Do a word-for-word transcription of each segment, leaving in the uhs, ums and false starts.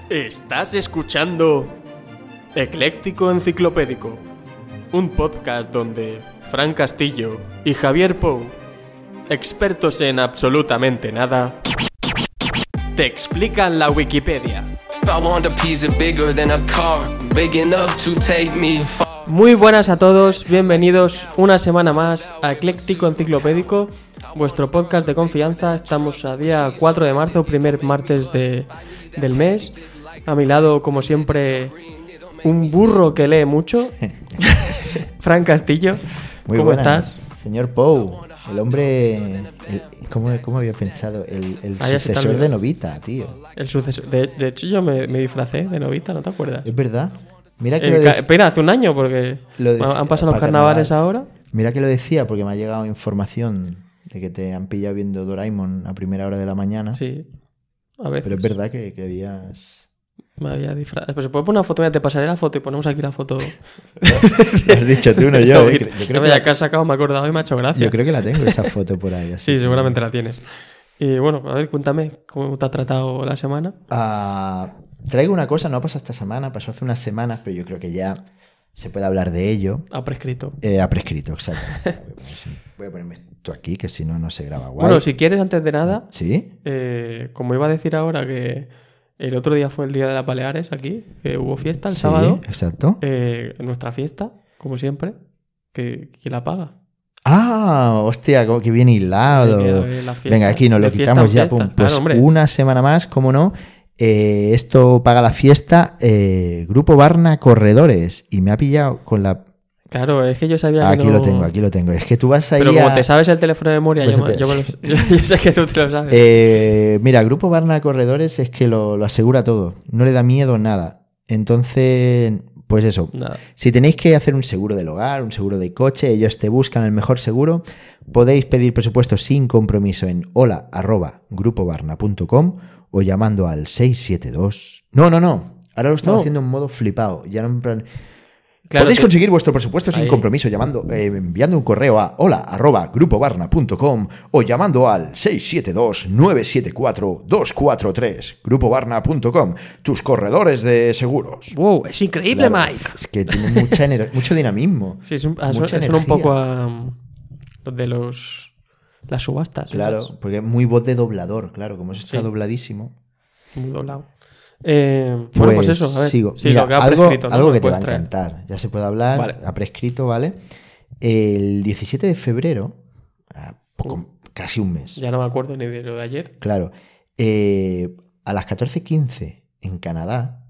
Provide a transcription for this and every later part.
Estás escuchando Ecléctico Enciclopédico, un podcast donde Fran Castillo y Javier Pou, expertos en absolutamente nada, te explican la Wikipedia. Muy buenas a todos, bienvenidos una semana más a Ecléctico Enciclopédico, vuestro podcast de confianza. Estamos a día cuatro de marzo, primer martes de, del mes. A mi lado, como siempre, un burro que lee mucho, Fran Castillo. Muy ¿Cómo buenas, estás? señor Pou, el hombre... El, ¿cómo, ¿Cómo había pensado? El, el Ah, ya se te sucesor olvidó. de Novita, tío. El sucesor. De, de hecho, yo me, me disfracé de Novita, ¿no te acuerdas? Es verdad. Mira que Eh, lo ca- de- espera, hace un año, porque lo decía, han pasado los para carnavales carnaval. ahora. Mira que lo decía porque me ha llegado información de que te han pillado viendo Doraemon a primera hora de la mañana. Sí, a veces. Pero es verdad que, que habías... Me había disfrazado. Pues se puede poner una foto, mira, te pasaré la foto y ponemos aquí la foto. Lo has dicho tú, no yo. ¿eh? Yo Yo creo, creo que ya que la, has sacado, me he acordado y me ha hecho gracia. yo creo que la tengo, esa foto por ahí. así Sí, que- seguramente la tienes. Y bueno, a ver, cuéntame, ¿cómo te ha tratado la semana? Ah, traigo una cosa, no pasó esta semana, pasó hace unas semanas, pero yo creo que ya se puede hablar de ello. Ha prescrito. Eh, ha prescrito, exacto. Voy a ponerme esto aquí, que si no, no se graba guay. Bueno, si quieres, antes de nada, ¿Sí? eh, como iba a decir ahora que el otro día fue el Día de las Baleares aquí, que hubo fiesta el Sí, sábado, exacto. eh, nuestra fiesta, como siempre, que ¿quién la paga? Ah, hostia, como que bien hilado. De- de la fiesta, Venga, aquí nos lo de fiesta quitamos en ya. fiesta. Pum. Claro, Pues hombre. una semana más, cómo no. Eh, esto paga la fiesta. eh, Grupo Barna Corredores. Y me ha pillado con la... Claro, es que yo sabía que Aquí no... lo tengo, aquí lo tengo. Es que tú vas ahí Pero como a... te sabes el teléfono de memoria, Pues yo, me- espera, yo, me lo- sí. yo- yo sé que tú te lo sabes. Eh, mira, Grupo Barna Corredores es que lo, lo asegura todo. No le da miedo nada. Entonces, pues eso. Nada. Si tenéis que hacer un seguro del hogar, un seguro de coche, ellos te buscan el mejor seguro. Podéis pedir presupuesto sin compromiso en hola arroba grupobarna punto com o llamando al seis siete dos. No, no, no. Ahora lo estamos No. haciendo en modo flipado. Ya no en plan... Claro, Podéis sí. conseguir vuestro presupuesto sin Ahí. compromiso llamando, eh, enviando un correo a hola arroba grupobarna punto com o llamando al seis siete dos nueve siete cuatro dos cuatro tres. grupobarna punto com. Tus corredores de seguros. Wow, es increíble, Claro, Mike. Es que tiene mucha ener- mucho dinamismo. Sí, es un, ah, Mucha suena, suena un energía. poco a um, los de los las subastas. Claro, ¿sabes? porque es muy voz de doblador, claro, como eso está Sí. dobladísimo. Muy doblado. Eh, bueno, pues eso, a ver. sigo. Sí, Mira, lo que ha algo, prescrito, ¿no? algo Lo que te va a puedes traer. encantar. Ya se puede hablar, Vale. ha prescrito, ¿vale? El diecisiete de febrero, a poco- casi un mes, Ya no me acuerdo ni de lo de ayer. claro, eh, a las catorce quince en Canadá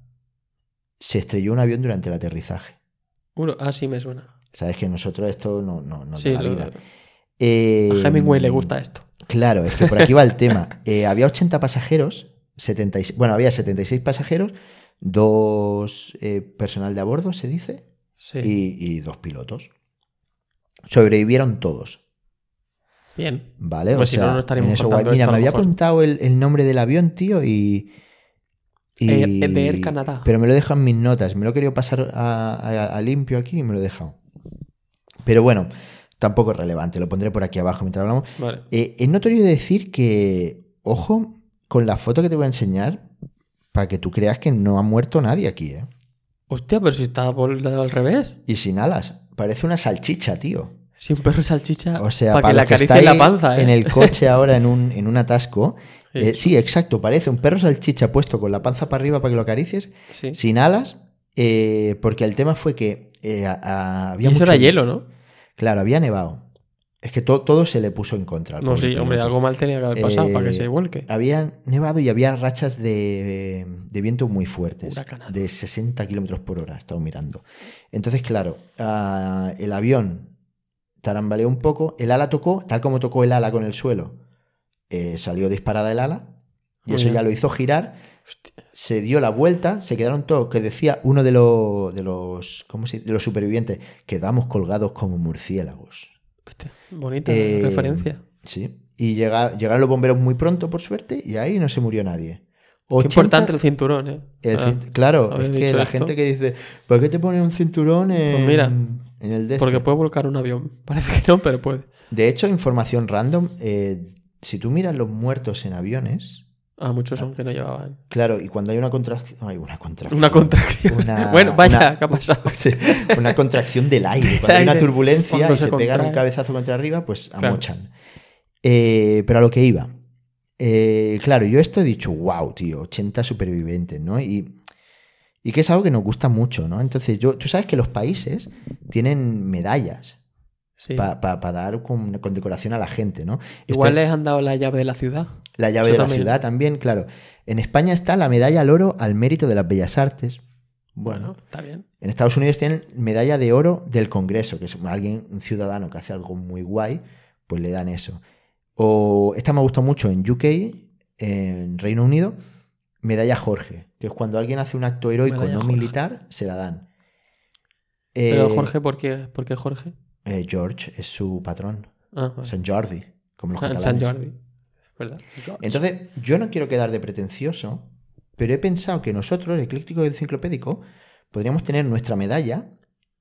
se estrelló un avión durante el aterrizaje. Uno, ah, sí, me suena. Sabes que nosotros esto no, no, no Sí, da la lo- vida. Eh, a Hemingway le gusta esto. Claro, es que por aquí va el tema. Eh, había ochenta pasajeros, setenta y seis, bueno, había setenta y seis pasajeros, dos eh, personal de a bordo, se dice, Sí. y, y dos pilotos. Sobrevivieron todos, Bien. ¿vale? Pues o si sea, no, no estaríamos en eso contando guay. Mira, esto a me lo había mejor. apuntado el, el nombre del avión, tío, y... y- Eh, de Air Canada. Pero me lo he dejado en mis notas. Me lo he querido pasar a, a- a limpio aquí y me lo he dejado. Pero bueno, tampoco es relevante. Lo pondré por aquí abajo mientras hablamos. Vale. Eh, es notorio decir que, ojo, con la foto que te voy a enseñar, para que tú creas que no ha muerto nadie aquí, ¿eh? Hostia, pero si está volteado al revés. Y sin alas. Parece una salchicha, tío. Si un perro salchicha O sea, para que para le los que acaricie la estáis panza, ¿eh? en el coche ahora en un, en un atasco. Sí. eh, sí, exacto. Parece un perro salchicha puesto con la panza para arriba para que lo acaricies, Sí. sin alas, eh, porque el tema fue que eh, a- a- Y había eso mucho... era hielo, ¿no? Claro, había nevado. Es que to- todo se le puso en contra. al No, pobre sí, hombre, piloto. algo mal tenía que haber pasado Eh, para que se vuelque. Había nevado y había rachas de, de viento muy fuertes, Huracanado. de sesenta kilómetros por hora, he estado mirando. Entonces, claro, ah, el avión tarambaleó un poco, el ala tocó, tal como tocó el ala con el suelo, eh, salió disparada el ala y Muy eso bien. ya lo hizo girar, se dio la vuelta, se quedaron todos, que decía uno de los, de los, ¿cómo se dice? De los supervivientes, quedamos colgados como murciélagos. Hostia, bonita Eh, referencia. Sí. Y llega- llegaron los bomberos muy pronto, por suerte, y ahí no se murió nadie. Qué ochenta importante el cinturón, ¿eh? el Ah, cin- claro, ¿habéis es que dicho la esto? gente que dice, ¿por qué te ponen un cinturón en, Pues mira, en el de porque este? puede volcar un avión. Parece que no, pero puede. De hecho, información random, eh, si tú miras los muertos en aviones, Ah, muchos son que no llevaban. Claro, y cuando hay una contracción... Ay, una contracción. Una contracción. Una, bueno, vaya, una, ¿qué ha pasado? Sí, una contracción del aire. Cuando hay una turbulencia Cuando y se, se pegan un contrae. cabezazo contra arriba, pues Claro. amochan. Eh, pero a lo que iba. Eh, claro, yo esto he dicho, wow, tío, ochenta supervivientes, ¿no? Y, y que es algo que nos gusta mucho, ¿no? Entonces, yo, tú sabes que los países tienen medallas Sí. para pa, pa dar con, con decoración a la gente, ¿no? Igual Este- les han dado la llave de la ciudad. La llave Eso de la también. ciudad también, claro. En España está la medalla al oro al mérito de las bellas artes. Bueno, Bueno, está bien. en Estados Unidos tienen medalla de oro del Congreso, que es alguien, un ciudadano que hace algo muy guay, pues le dan eso. O esta me gustó mucho en U K, en Reino Unido, medalla Jorge, que es cuando alguien hace un acto heroico Medalla no Jorge. militar, se la dan. Pero Eh, Jorge, ¿por qué, ¿por qué Jorge? eh, George es su patrón, Ah, vale. San Jordi, como los San, catalanes. San Jordi. ¿Verdad? George. Entonces, yo no quiero quedar de pretencioso, pero he pensado que nosotros, el Ecléctico Enciclopédico, podríamos tener nuestra medalla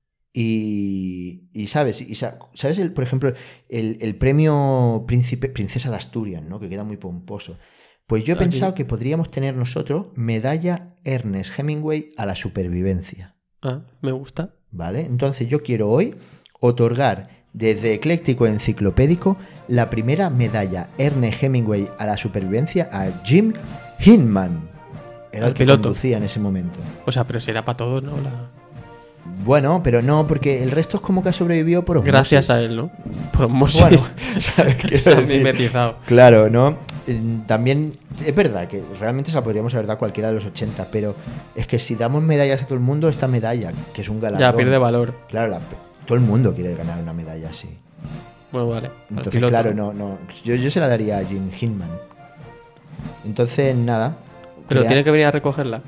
y, y ¿sabes? Y, sa- ¿Sabes, el, por ejemplo, el, el premio Príncipe, Princesa de Asturias, ¿no? Que queda muy pomposo. Pues yo he Aquí. pensado que podríamos tener nosotros medalla Ernest Hemingway a la supervivencia, Ah, me gusta. ¿vale? Entonces yo quiero hoy otorgar desde Ecléctico Enciclopédico la primera medalla Ernest Hemingway a la supervivencia a Jim Hinman. Era Al el que piloto. conducía en ese momento. O sea, pero será para todos, ¿no? La... Bueno, pero no, porque el resto es como que ha sobrevivido por osmosis. Gracias a él, ¿no? Por osmosis. Bueno, ¿sabes qué Se han decir? mimetizado. Claro, ¿no? Eh, También es verdad que realmente se la podríamos haber dado cualquiera de los ochenta, pero es que si damos medallas a todo el mundo, esta medalla, que es un galardón... Ya pierde valor. Claro, la- todo el mundo quiere ganar una medalla así. Bueno, vale. Al Entonces, piloto. claro, no, no. Yo, yo se la daría a Jim Hinman. Entonces, nada. Pero crea- tiene que venir a recogerla.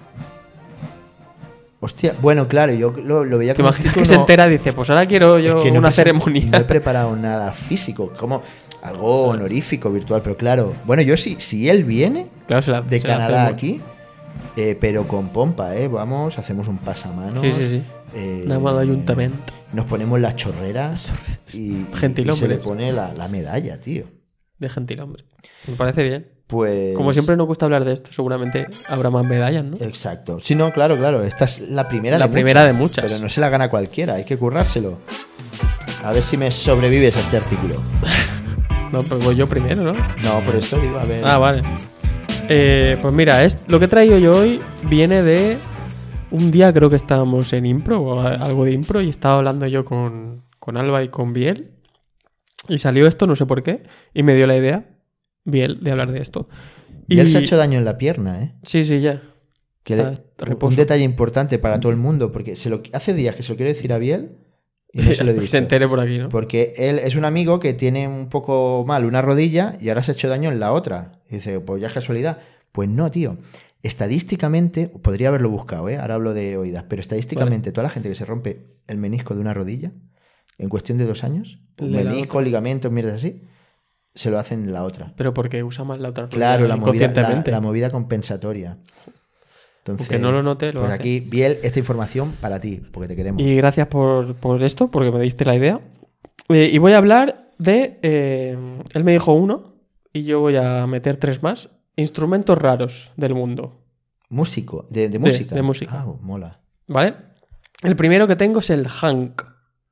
Hostia, bueno, claro, yo lo, lo veía ¿Te como un imaginas título, que se no- entera y dice, pues ahora quiero yo es que no una he presen- ceremonia? No he preparado nada físico, como algo honorífico, virtual, pero claro. Bueno, yo sí, si él viene Claro, se la, de se la Canadá hacemos. aquí, eh, pero con pompa, ¿eh? Vamos, hacemos un pasamanos. Sí, sí, sí. eh, Llamado ayuntamiento. Nos ponemos las chorreras y, y- Gentilhombres. y se le pone la, la medalla, tío. De gentilhombre. Me parece bien. Pues... Como siempre nos gusta hablar de esto, seguramente habrá más medallas, ¿no? Exacto. Sí, no, claro, claro. Esta es la primera La de primera muchas. de muchas. Pero no se la gana cualquiera, hay que currárselo. A ver si me sobrevives a este artículo. No, pero voy yo primero, ¿no? No, por eso digo, a ver. Ah, vale. Eh, pues mira, es, lo que he traído yo hoy viene de un día, creo que estábamos en impro o a- algo de impro, y estaba hablando yo con, con Alba y con Biel, y salió esto, no sé por qué, y me dio la idea, Biel, de hablar de esto. Y él se ha hecho daño en la pierna, ¿eh? Sí, sí, ya. Que le- Ah, un reposo. detalle importante para todo el mundo, porque se lo, hace días que se lo quiero decir a Biel y no se lo he Que dicho. se entere por aquí, ¿no? Porque él es un amigo que tiene un poco mal una rodilla y ahora se ha hecho daño en la otra. Y dice, pues ya es casualidad. Pues no, tío. Estadísticamente, podría haberlo buscado, ¿eh? Ahora hablo de oídas, pero estadísticamente toda la gente que se rompe el menisco de una rodilla en cuestión de dos años, un Le la menisco, otra. ligamentos, mierdas así, se lo hacen en la otra. Pero porque usa más la otra rodilla Claro, la movida, la, inconscientemente. la movida compensatoria. Entonces, Aunque no lo note, lo pues hace. aquí, Biel, esta información para ti, porque te queremos. Y gracias por, por esto, porque me diste la idea. Eh, y voy a hablar de... eh, él me dijo uno, y yo voy a meter tres más. Instrumentos raros del mundo, Músico, de, de música. de música. Ah, mola. ¿vale? El primero que tengo es el hank.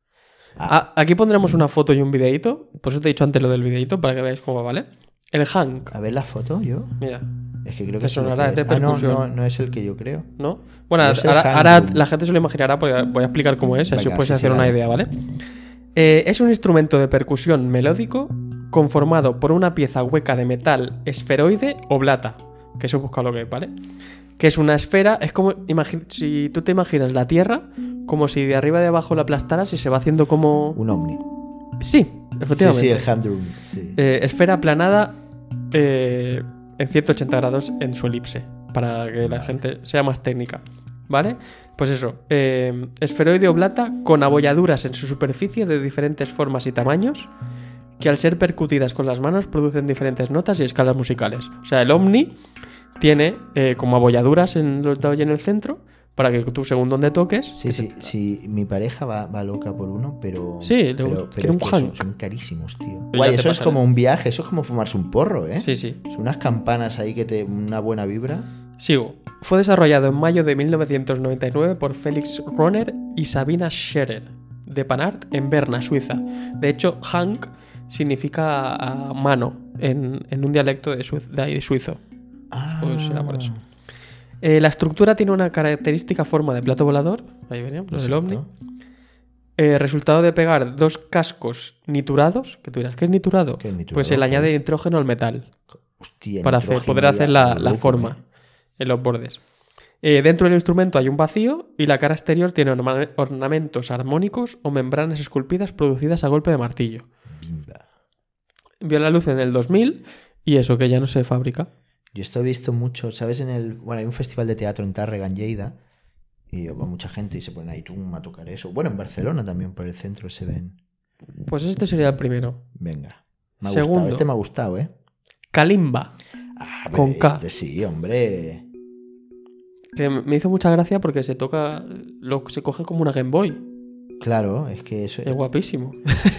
Ah, Ah, aquí pondremos una foto y un videíto. Por eso te he dicho antes lo del videíto, para que veáis cómo va, ¿vale? El hank. a ver la foto, yo. Mira, Es que creo Te que sé lo sonará, que es de Ah, no, percusión. no, no es el que yo creo. ¿no? Bueno, No es el ahora, hand ahora drum. la gente se lo imaginará porque voy a explicar cómo es, así Venga, os podéis sí, sí, hacer una dale. idea, ¿vale? Eh, es un instrumento de percusión melódico conformado por una pieza hueca de metal esferoide o blata, que eso he buscado lo que es, ¿vale? Que es una esfera, es como, imagi- si tú te imaginas la Tierra, como si de arriba y de abajo la aplastaras y se va haciendo como... Un ovni. Sí, Sí, efectivamente. sí, el hand drum. Sí. Eh, esfera aplanada eh, en ciento ochenta grados en su elipse, para que la Vale. gente sea más técnica, ¿vale? Pues eso, eh, esferoide oblata con abolladuras en su superficie de diferentes formas y tamaños, que al ser percutidas con las manos producen diferentes notas y escalas musicales. O sea, el Omni tiene eh, como abolladuras en los lados y en el centro para que tú, según donde toques... Sí, sí, te... sí, mi pareja va, va loca por uno, pero... Sí, le pero, pero pero un son, Hank. son carísimos, tío. Pero Guay, ya te eso es pasaré. como un viaje, eso es como fumarse un porro, ¿eh? Sí, sí. Son unas campanas ahí que te... una buena vibra. Sigo. Fue desarrollado en mayo de mil novecientos noventa y nueve por Felix Rohner y Sabina Scherer, de Panart, en Berna, Suiza. De hecho, Hank significa a mano en, en un dialecto de, Suiz, de, ahí, de suizo. Ah. Pues será por eso. Eh, la estructura tiene una característica forma de plato volador, ahí veníamos, lo del ovni. Eh, resultado de pegar dos cascos niturados, que tú dirás, ¿qué es niturado? ¿Qué es niturado? Pues se le añade nitrógeno al metal. Hostia, para hacer, poder hacer la, la forma eh. en los bordes. Eh, dentro del instrumento hay un vacío y la cara exterior tiene orna- ornamentos armónicos o membranas esculpidas producidas a golpe de martillo. Bimba. Vio la luz en el dos mil y eso que ya no se fabrica. Yo esto he visto mucho, ¿sabes? En el, bueno, hay un festival de teatro en Tàrrega, en Lleida, y va mucha gente y se ponen ahí tum, a tocar eso. Bueno, en Barcelona también, por el centro se ven. Pues este sería el primero. Venga. Me ha Segundo. gustado. Este me ha gustado, ¿eh? Kalimba. Ah, con K. Este sí, hombre. Que me hizo mucha gracia porque se toca, lo, se coge como una Game Boy. Claro, es que eso es... Es guapísimo.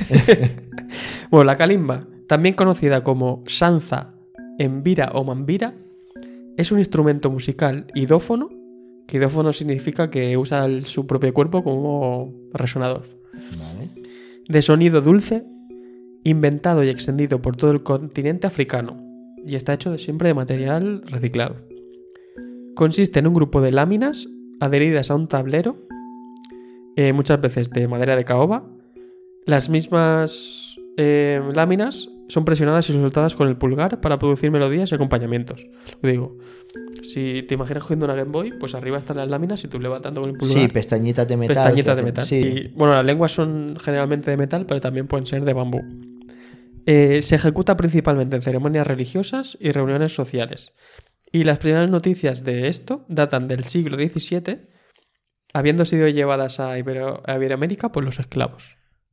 Bueno, la kalimba, también conocida como sanza, embira o mambira, es un instrumento musical idófono, que idófono significa que usa el, su propio cuerpo como resonador. Vale. De sonido dulce, inventado y extendido por todo el continente africano, y está hecho de, siempre de material reciclado. Consiste en un grupo de láminas adheridas a un tablero, eh, muchas veces de madera de caoba. Las mismas eh, láminas son presionadas y soltadas con el pulgar para producir melodías y acompañamientos. Lo digo, si te imaginas cogiendo una Game Boy, pues arriba están las láminas y tú levantando con el pulgar. Sí, pestañitas de metal. Pestañitas de metal. Sí. Y, bueno, las lenguas son generalmente de metal, pero también pueden ser de bambú. Eh, se ejecuta principalmente en ceremonias religiosas y reuniones sociales. Y las primeras noticias de esto datan del siglo diecisiete, habiendo sido llevadas a, Ibero- a Iberoamérica por los esclavos.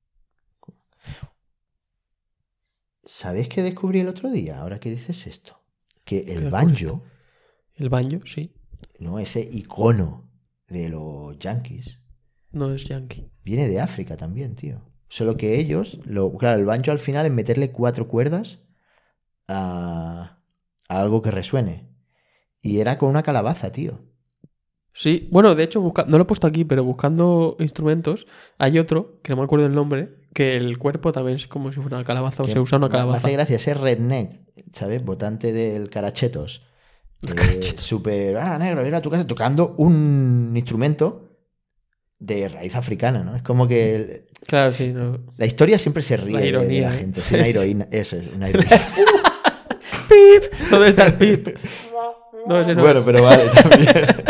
¿Sabes qué descubrí el otro día? Ahora que dices esto. Que el ¿Qué banjo, El banjo, sí. no, ese icono de los yankees, No es yankee. viene de África también, tío. Solo que ellos, lo, claro, el banjo al final es meterle cuatro cuerdas a, a algo que resuene. Y era con una calabaza, tío. Sí, bueno, de hecho, busca... no lo he puesto aquí, pero buscando instrumentos, hay otro, que no me acuerdo el nombre, que el cuerpo también es como si fuera una calabaza o Que se usa una me- calabaza. Me hace gracia ese redneck, ¿sabes? Votante del Carachetos. Eh, Súper, ah, negro, ir a tu casa tocando un instrumento de raíz africana, ¿no? Es como que el- Claro, sí. No. la historia siempre se ríe La de- de, ironía, la ¿eh? gente. Sí, una heroína, eso es, una heroína. ¡Pip! ¿Dónde está el pip? No, ese no Bueno, es. pero vale, también.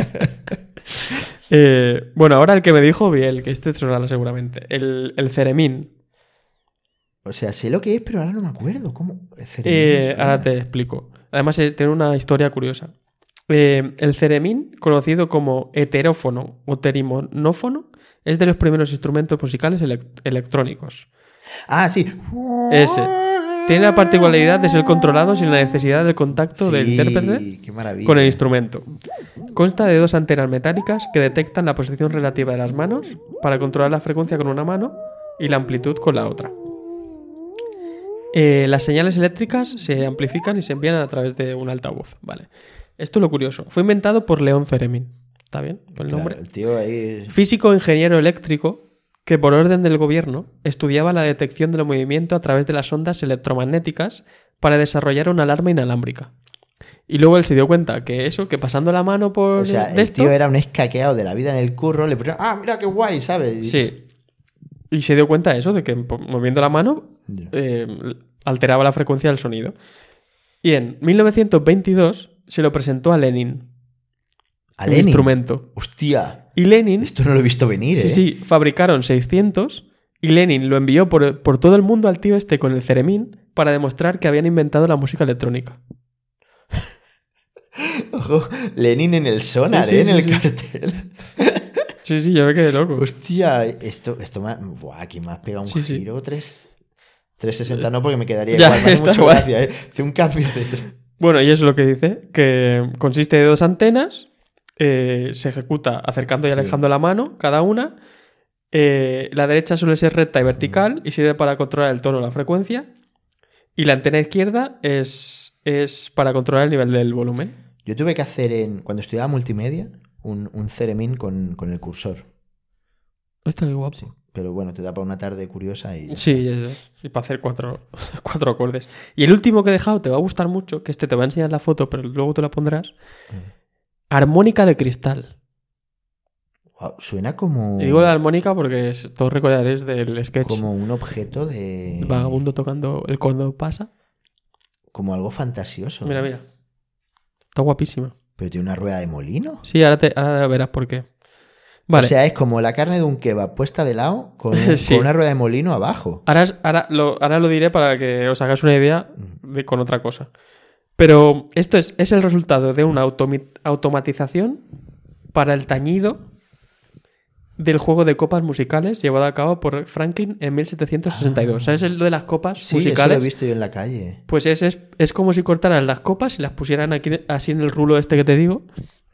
Eh, bueno, ahora el que me dijo Biel, que este te sonará seguramente. El, el ceremín. O sea, sé lo que es, pero ahora no me acuerdo. ¿Cómo? El ceremín Eh, me suena. ahora te explico. Además, eh, tiene una historia curiosa. Eh, el ceremín, conocido como heterófono o terimonófono, es de los primeros instrumentos musicales elect- electrónicos. Ah, sí. Ese. Tiene la particularidad de ser controlado sin la necesidad del contacto Sí, del intérprete qué maravilla. con el instrumento. Consta de dos antenas metálicas que detectan la posición relativa de las manos para controlar la frecuencia con una mano y la amplitud con la otra. Eh, las señales eléctricas se amplifican y se envían a través de un altavoz. Vale. Esto es lo curioso. Fue inventado por León Ceremín. ¿Está bien? Por el Claro, nombre. el tío ahí... Físico ingeniero eléctrico que por orden del gobierno estudiaba la detección del movimiento a través de las ondas electromagnéticas para desarrollar una alarma inalámbrica. Y luego él se dio cuenta que eso, que pasando la mano por O sea, de el esto, tío era un escaqueado de la vida en el curro, le pusieron, ah, mira qué guay, ¿sabes? Y- sí. Y se dio cuenta de eso, de que po- moviendo la mano Ya. eh, alteraba la frecuencia del sonido. Y en mil novecientos veintidós se lo presentó a Lenin, ¿A el Lenin? instrumento. Hostia, Y Lenin, esto no lo he visto venir, sí, ¿eh? sí, fabricaron seiscientos y Lenin lo envió por, por todo el mundo al tío este con el ceremín para demostrar que habían inventado la música electrónica. Ojo, Lenin en el sonar, Sí, sí, ¿eh? sí, en el sí. cartel. Sí, sí, yo me quedé loco. Hostia, esto, esto me ha... Buah, aquí me has pegado un Sí, sí. giro. tres... trescientos sesenta no, porque me quedaría Ya, igual. Me hace está mucha guay. gracia, ¿eh? Hace un cambio de... Bueno, y eso es lo que dice, que consiste de dos antenas eh, se ejecuta acercando y Sí. alejando la mano, cada una. Eh, la derecha suele ser recta y vertical y sirve para controlar el tono o la frecuencia. Y la antena izquierda es, es para controlar el nivel del volumen. Yo tuve que hacer, en cuando estudiaba multimedia, un, un Theremin con, con el cursor. Está muy guapo. Sí. Pero bueno, te da para una tarde curiosa y... Sí, eso es. Y para hacer cuatro, cuatro acordes. Y el último que he dejado te va a gustar mucho, que este te va a enseñar la foto, pero luego tú la pondrás. Armónica de cristal. Wow, suena como... Y digo la armónica porque es- todos recordaréis del sketch. Como un objeto de... El vagabundo tocando el cuando pasa. Como algo fantasioso. Mira, mira. Está guapísima. Pero tiene una rueda de molino. Sí, ahora, te, ahora verás por qué. Vale. O sea, es como la carne de un kebab puesta de lado con, un- Sí. con una rueda de molino abajo. Ahora, es- ahora, lo, ahora lo diré para que os hagáis una idea de, con otra cosa. Pero esto es, es el resultado de una automi- automatización para el tañido del juego de copas musicales llevado a cabo por Franklin en mil setecientos sesenta y dos. ¿Sabes lo de las copas Sí, eso lo musicales? he visto yo en la calle. Pues es, es, es como si cortaran las copas y las pusieran aquí, así en el rulo este que te digo.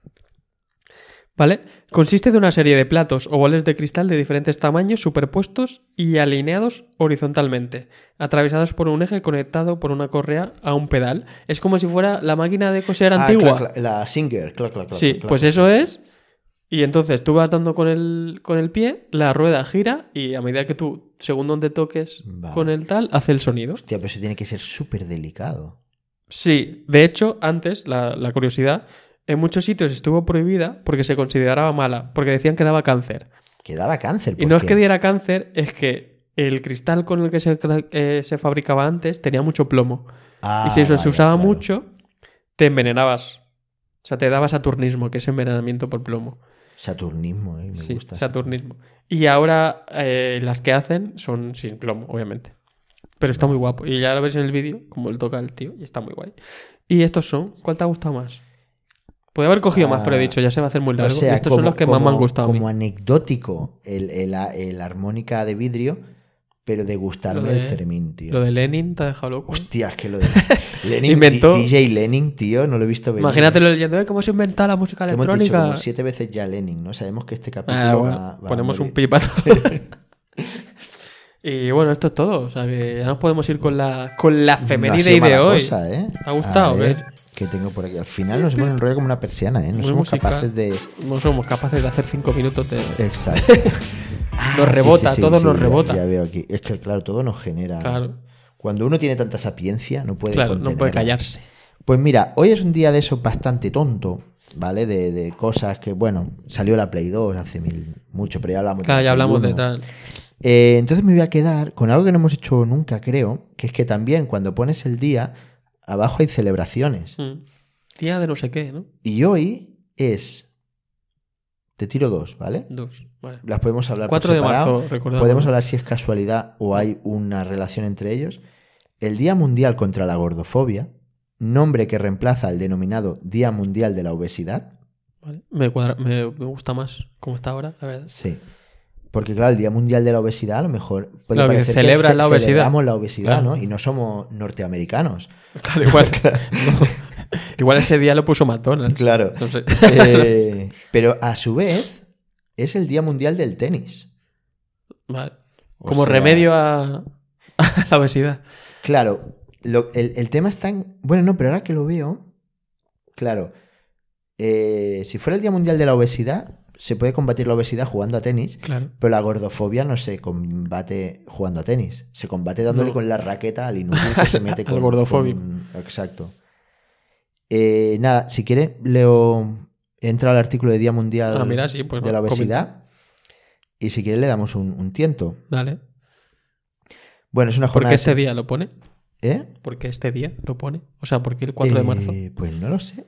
¿Vale? Consiste de una serie de platos o boles de cristal de diferentes tamaños superpuestos y alineados horizontalmente, atravesados por un eje conectado por una correa a un pedal. Es como si fuera la máquina de coser Ah, antigua. cla- cla- la Singer, claro, claro, Sí, pues eso es. Y entonces tú vas dando con el, con el pie, la rueda gira y a medida que tú, según donde toques Vale. con el tal, hace el sonido. Hostia, pero eso tiene que ser súper delicado. Sí, de hecho, antes, la, la curiosidad, en muchos sitios estuvo prohibida porque se consideraba mala, porque decían que daba cáncer. Que daba cáncer. Y no es ¿por que qué? diera cáncer, es que el cristal con el que se, eh, se fabricaba antes tenía mucho plomo. Ah, y si eso se vaya, usaba claro. mucho, te envenenabas. O sea, te daba saturnismo, que es envenenamiento por plomo. Saturnismo, eh, me Sí, gusta. saturnismo. Y ahora eh, las que hacen son sin plomo, obviamente. Pero está muy guapo. Y ya lo ves en el vídeo, como él toca el tío, y está muy guay. Y estos son, ¿cuál te ha gustado más? Podría haber cogido más, pero he dicho, ya se va a hacer muy O largo. sea, Estos como, son los que como- más me han gustado a mí. Como anecdótico, el, el, el armónica de vidrio, pero de gustarme Lo de- el Theremin, tío. Lo de Lenin te ha dejado loco. Hostia, es que lo de Lenin, Inventó- D- J Lenin, tío, no lo he visto venir. Imagínatelo leyendo, ¿eh? ¿Cómo se inventa la música Lo hemos dicho electrónica? como siete veces ya Lenin, ¿no? Sabemos que este capítulo Ah, bueno, va, va a ponemos un morir. pip a todo. Y bueno, esto es todo. O sea que ya nos podemos ir con la, con la No ha efeméride sido de mala hoy. cosa, ¿eh? ¿Te ha gustado, A o ver, qué? ¿qué tengo por aquí? Al final nos hemos enrollado como una persiana, ¿eh? No Muy somos musical. capaces de... No somos capaces de hacer cinco minutos de... Exacto. Ah, Nos rebota, todo nos ya- rebota. Ya, veo aquí. Es que, claro, todo nos genera... Claro, Cuando uno tiene tanta sapiencia, no puede claro, no puede contenerla. callarse. Pues mira, hoy es un día de esos bastante tonto, ¿vale? De, de cosas que, bueno, salió la Play dos hace mil, mucho, pero ya hablamos Claro, de ya la Play hablamos de uno. tal. Eh, entonces me voy a quedar con algo que no hemos hecho nunca, creo, que es que también cuando pones el día, abajo hay celebraciones. Mm. Día de no sé qué, ¿no? Y hoy es... Te tiro dos, ¿vale? Dos. Vale. Las podemos hablar cuatro por de separado. marzo, recordamos. Podemos hablar si es casualidad o hay una relación entre ellos. El Día Mundial contra la Gordofobia, nombre que reemplaza al denominado Día Mundial de la Obesidad. Vale. Me, cuadra- me, me gusta más como está ahora, la verdad. Sí. Porque claro, el Día Mundial de la Obesidad a lo mejor puede Claro, que parecer celebra ce- la obesidad. celebramos la obesidad, Claro. ¿no? Y no somos norteamericanos. Claro, igual. no. Igual ese día lo puso McDonald's. Claro. No sé. Eh, pero a su vez es el Día Mundial del Tenis. Vale. O Como sea, remedio a, a la obesidad. Claro, lo- el, el tema está en... Bueno, no, pero ahora que lo veo, claro, eh, si fuera el Día Mundial de la Obesidad, se puede combatir la obesidad jugando a tenis, Claro. pero la gordofobia no se combate jugando a tenis, se combate dándole No. con la raqueta al inútil que se mete Al con... gordofóbico. con- Exacto. Eh, nada, si quiere, leo... Entra al artículo de Día Mundial Ah, mira, sí, pues de la comenta. Obesidad y si quiere le damos un, un tiento. Dale. Bueno, es una ¿Por jornada... qué este de- día lo pone? ¿Eh? ¿Por qué este día lo pone? O sea, ¿por qué el cuatro de marzo? Eh, Pues no lo sé.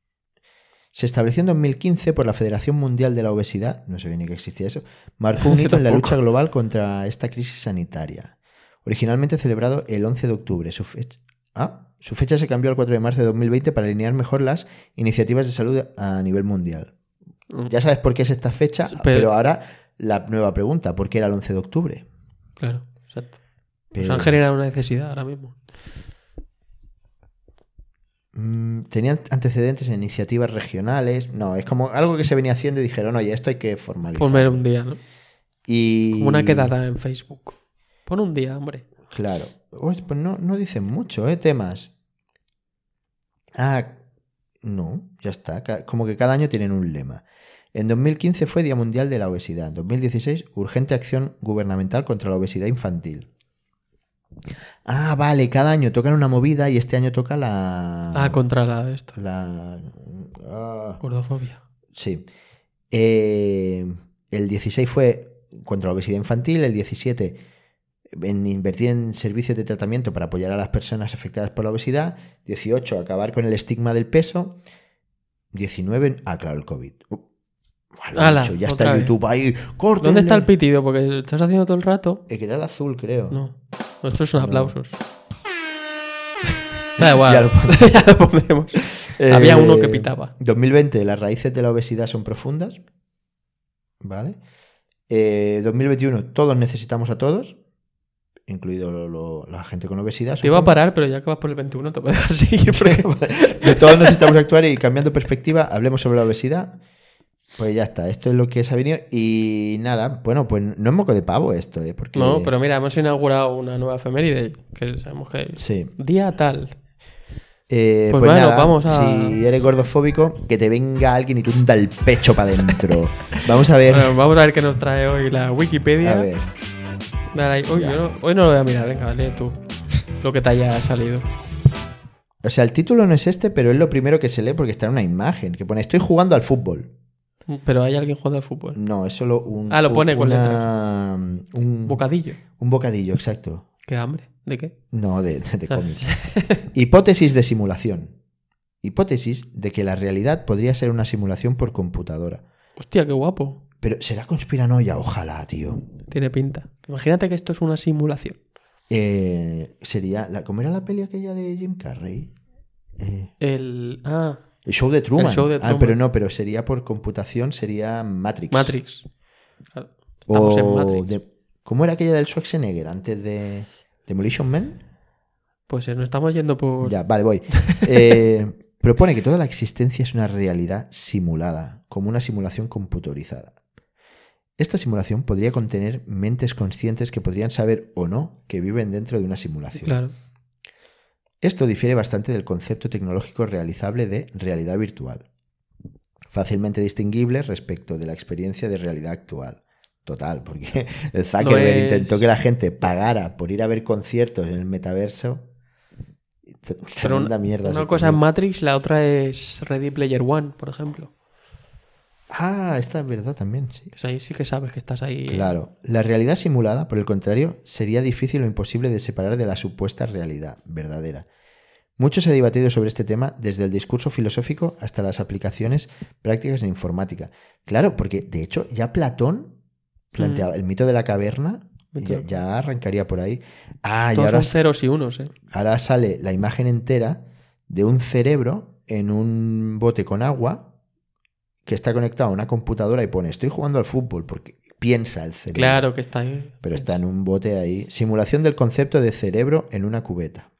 Se estableció en dos mil quince por la Federación Mundial de la Obesidad, no sabía ni que existía eso, marcó un hito en la Tampoco. lucha global contra esta crisis sanitaria. Originalmente celebrado el once de octubre, su fecha, ah, su fecha se cambió al cuatro de marzo de dos mil veinte para alinear mejor las iniciativas de salud a nivel mundial. Mm, Ya sabes por qué es esta fecha, Sí, pero, pero- ahora la nueva pregunta, ¿por qué era el once de octubre? Claro, exacto. Pero- Nos han generado una necesidad ahora mismo. Mm, tenían antecedentes en iniciativas regionales. No, es como algo que se venía haciendo y dijeron, oye, esto hay que formalizar. Poner un día, ¿no? Y... Como una quedada en Facebook. Pon un día, hombre. Claro. Uy, pues no, no dicen mucho, ¿eh? Temas. Ah, no, ya está. Como que cada año tienen un lema. En dos mil quince fue Día Mundial de la Obesidad. En dos mil dieciséis, urgente acción gubernamental contra la obesidad infantil. Ah, vale, cada año tocan una movida y este año toca la... Ah, contra la de esto. La... Ah, Gordofobia. sí. Eh, el dieciséis fue contra la obesidad infantil, el diecisiete en invertir en servicios de tratamiento para apoyar a las personas afectadas por la obesidad, dieciocho acabar con el estigma del peso, diecinueve ah, claro, el COVID. Uh, bueno, Ala, dicho, ya otra está vez. YouTube ahí. ¡Córtenle! ¿Dónde está el pitido? Porque lo estás haciendo todo el rato. Eh, que era el azul, creo. No. Estos son No. aplausos. Da igual. Ya lo pondremos. Ya lo pondremos. Eh, Había uno que pitaba. dos mil veinte, las raíces de la obesidad son profundas. ¿Vale? Eh, dos mil veintiuno, todos necesitamos a todos, incluido lo, lo, la gente con obesidad. Te iba a supongo. parar, pero ya que vas por el veintiuno te puedes dejar seguir. Porque... De todos necesitamos actuar y cambiando perspectiva, hablemos sobre la obesidad. Pues ya está, esto es lo que se ha venido. Y nada, bueno, pues no es moco de pavo esto, ¿eh? Porque... No, pero mira, hemos inaugurado una nueva efeméride, que sabemos que Sí. día tal. Eh, Pues pues bueno, nada, vamos a- si eres gordofóbico, que te venga alguien y tú hunda el pecho para adentro. Vamos a ver. Bueno, vamos a ver qué nos trae hoy la Wikipedia. A ver. Dale ahí. Uy, Ya. yo no- hoy no lo voy a mirar, venga, lee tú. Lo que te haya salido. O sea, el título no es este, pero es lo primero que se lee porque está en una imagen que pone: estoy jugando al fútbol. Pero hay alguien jugando al fútbol. No, es solo un. Ah, lo pone con una- Un Bocadillo. Un bocadillo, exacto. Qué hambre. ¿De qué? No, de, de cómics. Hipótesis de simulación. Hipótesis de que la realidad podría ser una simulación por computadora. Hostia, qué guapo. Pero será conspiranoia, ojalá, tío. Tiene pinta. Imagínate que esto es una simulación. Eh, sería. La, ¿Cómo era la peli aquella de Jim Carrey? Eh, El. Ah, el show de Truman. El show de Ah, Truman. pero no, pero sería por computación, sería Matrix. Matrix. Claro, estamos en O Matrix. de- ¿Cómo era aquella del Schwarzenegger antes de Demolition Man? Pues eh, nos estamos yendo por. Ya, vale, voy. Eh, propone que toda la existencia es una realidad simulada, como una simulación computarizada. Esta simulación podría contener mentes conscientes que podrían saber o no que viven dentro de una simulación. Claro. Esto difiere bastante del concepto tecnológico realizable de realidad virtual, fácilmente distinguible respecto de la experiencia de realidad actual. Total, porque el Zuckerberg No es- intentó que la gente pagara por ir a ver conciertos en el metaverso. T- Pero Tremenda una, mierda. una se cosa es comió. Matrix, la otra es Ready Player One, por ejemplo. Ah, esta es verdad también, sí. Que ahí sí que sabes que estás ahí. Claro, la realidad simulada, por el contrario, sería difícil o imposible de separar de la supuesta realidad verdadera. Mucho se ha debatido sobre este tema desde el discurso filosófico hasta las aplicaciones prácticas en informática. Claro, porque de hecho ya Platón planteaba el mito de la caverna, Mito- ya, ya arrancaría por ahí. Ah, y Todos ahora, son ceros y unos, ¿eh? ahora sale la imagen entera de un cerebro en un bote con agua que está conectado a una computadora y pone: estoy jugando al fútbol, porque piensa el cerebro. Claro que está ahí. Pero está en un bote ahí. Simulación del concepto de cerebro en una cubeta.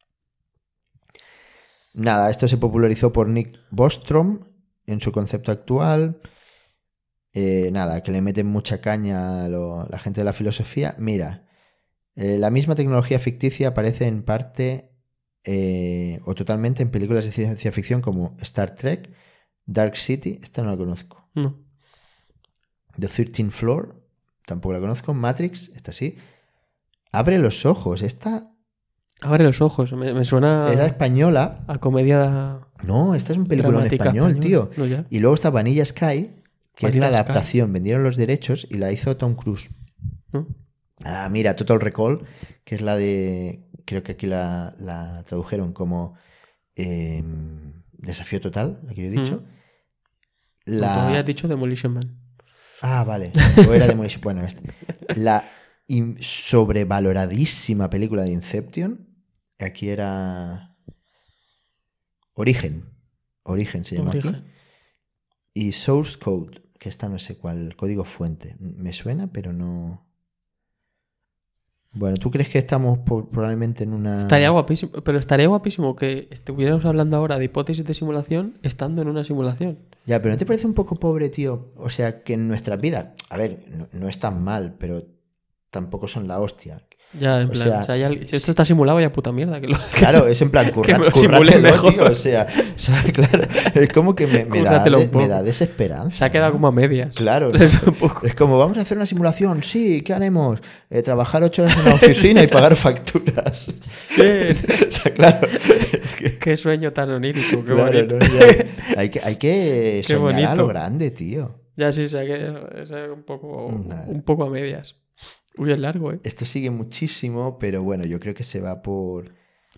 Nada, esto se popularizó por Nick Bostrom en su concepto actual. Eh, nada, que le meten mucha caña a lo- la gente de la filosofía. Mira, eh, la misma tecnología ficticia aparece en parte eh, o totalmente en películas de ciencia ficción como Star Trek, Dark City, esta no la conozco. No. The thirteenth Floor, tampoco la conozco. Matrix, esta sí. Abre los ojos, esta Abre los ojos. Me, me suena era española. a comedia No, esta es un película en dramática español, española. tío. No, ya. Y luego está Vanilla Sky, que es Vanilla la Sky. adaptación. Vendieron los derechos y la hizo Tom Cruise. ¿No? Ah, mira, Total Recall, que es la de... Creo que aquí la, la tradujeron como eh, Desafío Total, la que yo he dicho. Mm. La... Tú habías dicho Demolition Man. Ah, vale. O era Demolition. Bueno, este. La in- sobrevaloradísima película de Inception. Aquí era. Origen. Origen se llama aquí. Origen. Y Source Code, que esta no sé cuál, código fuente. Me suena, pero no. Bueno, ¿tú crees que estamos por- probablemente en una... Estaría guapísimo, pero estaría guapísimo que estuviéramos hablando ahora de hipótesis de simulación estando en una simulación. Ya, pero ¿no te parece un poco pobre, tío? O sea, que en nuestras vidas, a ver, no, no es tan mal, pero tampoco son la hostia. Ya, en O plan, sea, o sea, ya- si esto está simulado, ya puta mierda. Que lo, Claro, es en plan, Que me curra, lo simulen currátelo, mejor. tío. O sea, o sea, claro, es como que me, me da, Cúrratelo un de- me poco. da desesperanza. se ha quedado ¿no? como a medias. Claro, ¿no? Es un poco. Es como, vamos a hacer una simulación, sí, ¿qué haremos? Eh, trabajar ocho horas en la oficina y pagar facturas. Bien. O sea, claro, es que, Qué sueño tan onírico, qué claro, bonito. ¿no? Ya, hay que, hay que Qué soñar a bonito. lo grande, tío. Ya sí, se ha quedado se ha quedado un poco, Nada. un poco a medias. Uy, es largo, ¿eh? Esto sigue muchísimo, pero bueno, yo creo que se va por...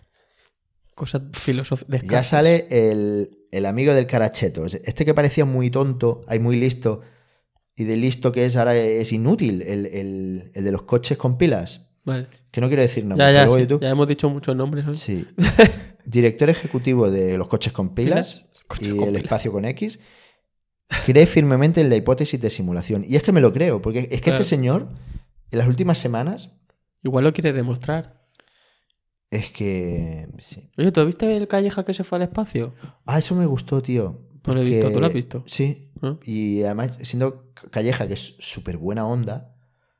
Cosas filosóficas. Ya sale el, el amigo del caracheto. Este que parecía muy tonto, hay muy listo, y de listo que es ahora es inútil, el, el- el de los coches con pilas. Vale. Que no quiero decir nombres, Ya, ya, pero luego sí, YouTube. ya hemos dicho muchos nombres hoy. Sí. Director ejecutivo de los coches con pilas, Pilas, coches y con el pilas. espacio con X. Cree firmemente en la hipótesis de simulación. Y es que me lo creo, porque es que Claro. este señor, en las últimas semanas, Igual lo quiere demostrar. es que... sí. Oye, ¿tú viste el Calleja que se fue al espacio? Ah, eso me gustó, tío. No lo he visto, porque- ¿tú lo has visto? Sí. ¿Eh? Y además, siendo Calleja, que es súper buena onda,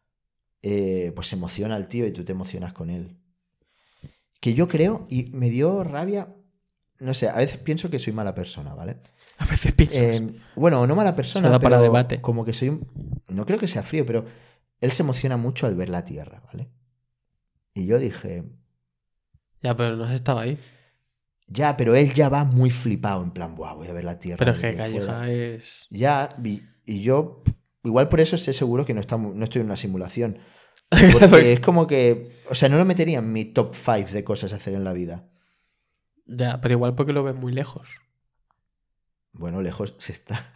eh, pues se emociona el tío y tú te emocionas con él. Que yo creo, y me dio rabia, no sé, a veces pienso que soy mala persona, ¿vale? A veces piensas. Eh, bueno, no mala persona, Eso da pero para debate. como que soy un... No creo que sea frío, pero él se emociona mucho al ver la Tierra, ¿vale? Y yo dije, Ya, pero no has estado ahí. ya, pero él ya va muy flipado, en plan, buah, voy a ver la Tierra. Pero es que desde Calleja fuera". es... Ya, y, y yo, igual por eso sé seguro que no, estamos, no estoy en una simulación. Pues- Porque es como que, o sea, no lo metería en mi top cinco de cosas a hacer en la vida. Ya, pero igual porque lo ves muy lejos. Bueno, lejos se está.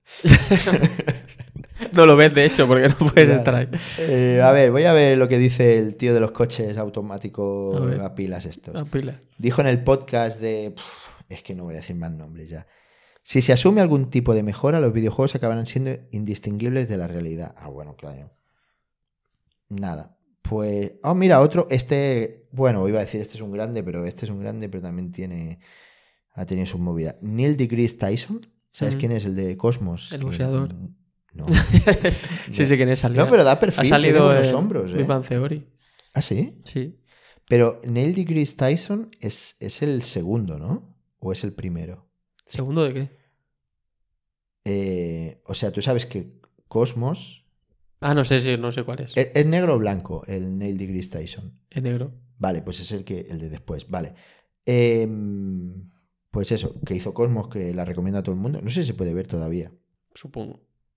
No lo ves, de hecho, porque no puedes Claro. estar ahí. Eh, a ver, voy a ver lo que dice el tío de los coches automáticos A ver. a pilas estos. La pila. Dijo en el podcast de... puf, es que no voy a decir más nombres ya. Si se asume algún tipo de mejora, los videojuegos acabarán siendo indistinguibles de la realidad. Ah, bueno, claro. Nada. Pues... Oh, mira, otro... Este... Bueno, iba a decir este es un grande, pero este es un grande, pero también tiene... Ha tenido sus movidas. Neil deGrasse Tyson. ¿Sabes Mm. quién es? El de Cosmos. El que- boxeador. No. Sí, sí, que es salido. No, pero da perfil. Ha salido tiene buenos en hombros, Big ¿eh? Bang Theory. ¿Ah, sí? Sí. Pero Neil deGrasse Tyson es, es el segundo, ¿no? ¿O es el primero? ¿Segundo de qué? Eh, o sea, tú sabes que Cosmos... Ah, no sé, sí, no sé cuál es. ¿Es, es negro o blanco el Neil deGrasse Tyson? Es negro. Vale, pues es el, que, el de después. Vale. Em, pues eso, que hizo Cosmos, que la recomiendo a todo el mundo. No sé si se puede ver todavía. Supongo.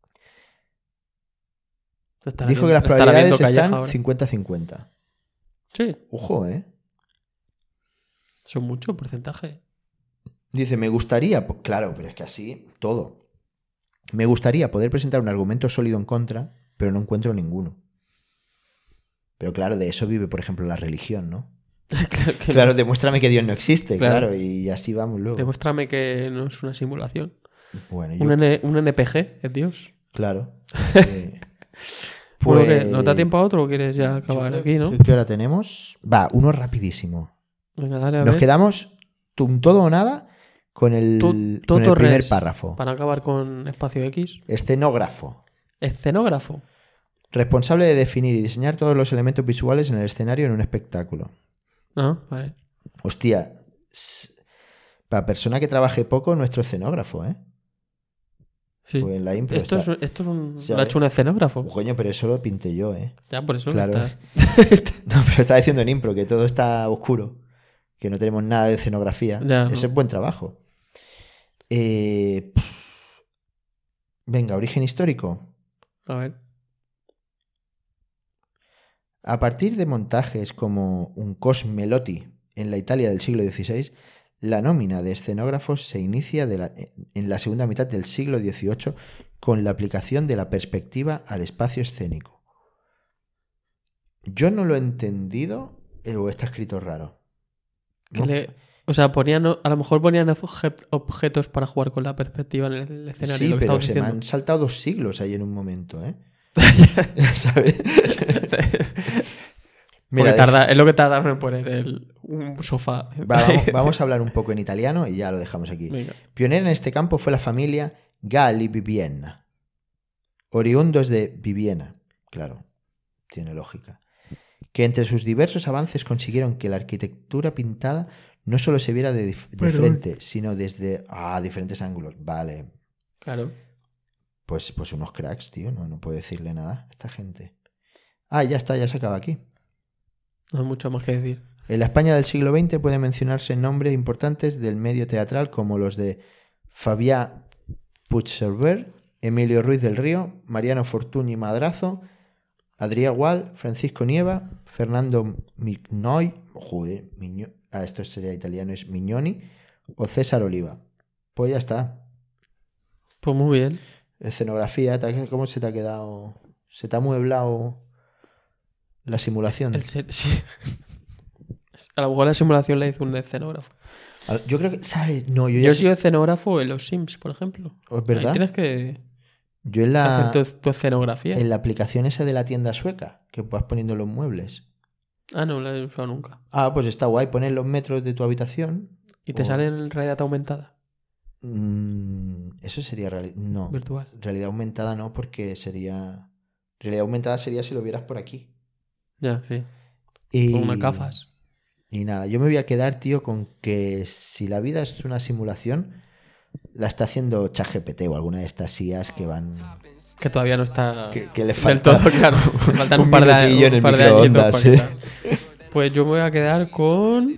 Estará Dijo viendo- que las estará probabilidades viendo Calleja están ahora. cincuenta cincuenta. Sí, Ojo, ¿eh? son mucho porcentaje. Dice, me gustaría... po- Claro, pero es que así, todo. Me gustaría poder presentar un argumento sólido en contra, pero no encuentro ninguno. Pero claro, de eso vive, por ejemplo, la religión, ¿no? Claro que Claro, demuéstrame que Dios no existe, Claro. claro, y así vamos no. luego. Demuéstrame que no es una simulación. Bueno, yo, Un, N- un N P G es Dios. claro. Eh, Bueno, pues- ¿qué? ¿No te da tiempo a otro o quieres ya acabar yo- aquí, no? ¿Qué, qué hora tenemos? Va, uno rapidísimo. Venga, dale a Nos ver. quedamos un todo o nada con el, Tu- con el Toto primer Res, párrafo. Para acabar con espacio X. Escenógrafo. Escenógrafo. Responsable de definir y diseñar todos los elementos visuales en el escenario en un espectáculo. Ah, vale. Hostia, s- para persona que trabaje poco, nuestro escenógrafo, ¿eh? Sí. Pues en la impro Esto, está- es, esto es un, Ya lo ha ves. hecho un escenógrafo. Oh, coño, pero eso lo pinté yo, ¿eh? Ya, por eso Claro. está- No, pero estaba diciendo en impro que todo está oscuro, que no tenemos nada de escenografía. Ya, Ese no. es buen trabajo. Eh, pff. Venga, origen histórico. A ver. A partir de montajes como un Cosmelotti en la Italia del siglo dieciséis, la nómina de escenógrafos se inicia de la- en la segunda mitad del siglo dieciocho con la aplicación de la perspectiva al espacio escénico. Yo no lo he entendido, eh, o está escrito raro. Que ¿No? le- o sea, ponían, a lo mejor ponían obje- objetos para jugar con la perspectiva en el escenario. Sí, lo que pero estabas se me diciendo. han saltado dos siglos ahí en un momento, ¿eh? ¿Sabes? Mira, Porque tarda, es lo que tarda en poner el, un sofá. Va, vamos, vamos a hablar un poco en italiano y ya lo dejamos aquí. Venga. Pionera en este campo fue la familia Galli Bibbiena, oriundos de Bibbiena, claro, tiene lógica, que entre sus diversos avances consiguieron que la arquitectura pintada no solo se viera de, dif- de frente, sino desde ah, diferentes ángulos. Vale, Claro. pues, pues unos cracks, tío, no, no puedo decirle nada a esta gente. Ah, ya está, ya se acaba aquí. No hay mucho más que decir. En la España del siglo veinte pueden mencionarse nombres importantes del medio teatral como los de Fabià Puigcerver, Emilio Ruiz del Río, Mariano Fortuny Madrazo, Adrià Gual, Francisco Nieva, Fernando Mignoi, joder, Migno, ah, esto sería italiano, es Mignoni, o César Oliva. Pues ya está. Pues muy bien. Escenografía, ¿cómo se te ha quedado? ¿Se te ha mueblado la simulación? El ser- sí. A lo mejor la simulación la hizo un escenógrafo. Yo creo que, ¿sabes? No, yo Yo ya he sé- sido escenógrafo en los Sims, por ejemplo. ¿Es verdad? Ahí tienes que, Yo en que la, hacer tu, tu escenografía. en la aplicación esa de la tienda sueca, que vas poniendo los muebles. Ah, no la he usado nunca. Ah, pues está guay, pones los metros de tu habitación. ¿Y te o- sale en realidad aumentada? Mm, eso sería realidad. No, Virtual. realidad aumentada no, porque sería. Realidad aumentada sería si lo vieras por aquí. Ya, sí. Y... Con unas gafas. Y nada, yo me voy a quedar, tío, con que si la vida es una simulación, la está haciendo ChatGPT o alguna de estas I As que van. Que todavía no está Que, que le del falta todo claro. Le faltan un, un par de, minutillo en un el par de añitos microondas, para sí. quitar. Pues yo me voy a quedar con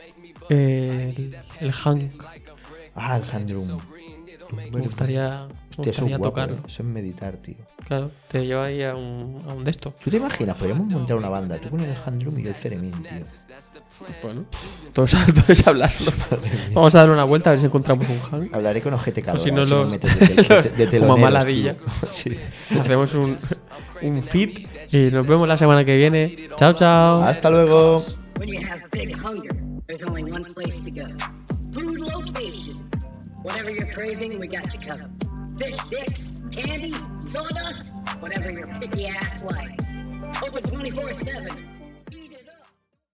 eh, el, el Hank. Ah, el Handroom. Me gustaría, me Hostia, eso gustaría es guapo, tocarlo. eh. Eso es meditar, tío. Claro, te lleva ahí a un, a un de estos. ¿Tú te imaginas? Podríamos montar una banda. Tú con el Handroom y yo el Ceremín, tío. Bueno, todo es, todo es hablarlo. Vamos a dar una vuelta a ver si encontramos un Hank. Hablaré con Ojete Calvo. O si a no ver los- nos metes de, tel- de, de- de Como teloneros, maladilla. tío. Sí. Hacemos un, un fit y nos vemos la semana que viene. Chao, chao. Hasta luego. When you have big hunger, there's only one place to go. Food location. Whatever you're craving, we got you covered. Fish sticks, candy, sawdust, whatever your picky ass likes. Open twenty-four seven.